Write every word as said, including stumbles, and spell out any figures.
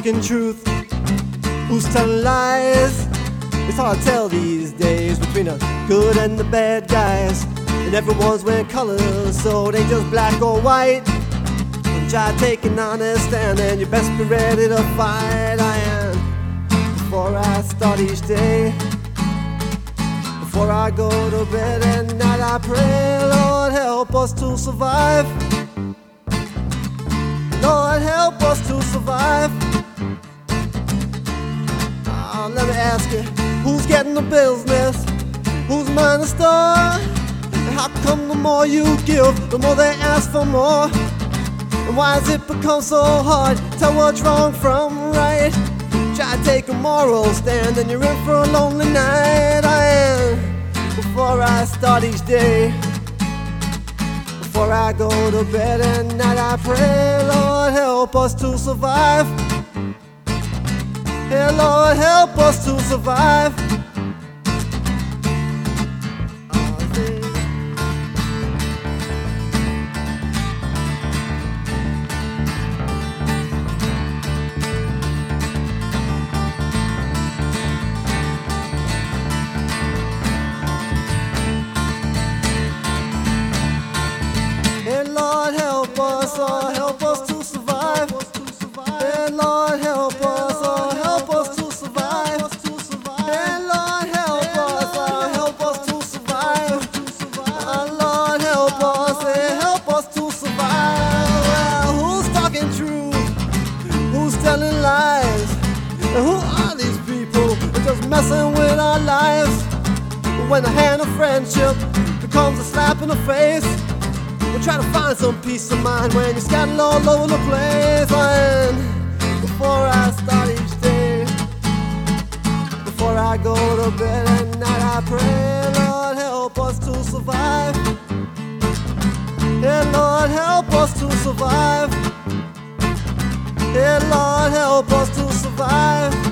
talking truth? Who's telling lies? It's hard to tell these days between the good and the bad guys. And everyone's wearing colors, so it ain't just black or white. And try taking honest stand, and you best be ready to fight. I am before I start each day. Before I go to bed at night, I pray, Lord, help us to survive. Lord, help us to survive. Oh, let me ask you, who's getting the business? Who's minding the store? And how come the more you give, the more they ask for more? And why has it become so hard to tell what's wrong from right? Try to take a moral stand and you're in for a lonely night. I am before I start each day. Before I go to bed at night, I pray, Lord, help us to survive. Hey, Lord, help us to survive. Hey, Lord, help us, oh, help us to survive. Hey, Lord, help us, oh, help us to survive. Hey, Lord, help us, oh, help us to survive. Oh, Lord, help us, hey, help us to survive. Well, who's talking truth? Who's telling lies? And who are these people just messing with our lives? When the hand of friendship becomes a slap in the face, we'll try to find some peace of mind when you're scattered all over the place. And before I start each day, before I go to bed at night, I pray, Lord, help us to survive. Yeah, Lord, help us to survive. Yeah, Lord, help us to survive.